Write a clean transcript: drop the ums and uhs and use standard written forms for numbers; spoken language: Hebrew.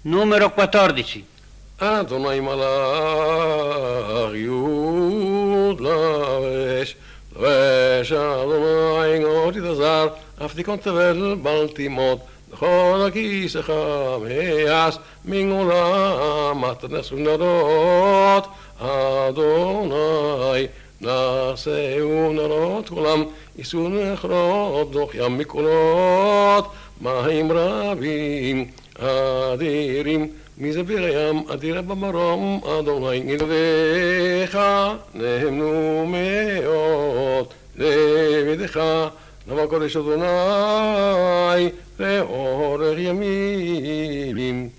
Numero 14. Adonai malach Yud Lavesh Lavesh Adonai Ngoti Tazar Aftikon Tevel Baltimot L'chol Akisecha Meas Mingolam Atnesu Narot Adonai Naseu Narot Kulam Isu Nechrot Doch Yam Mikolot Mahim Rabim Adirim מזביר הים אדירה במרום אדוני נדבך נהנו מאוד לבדך נבוא קודש אדוני לאורך ימים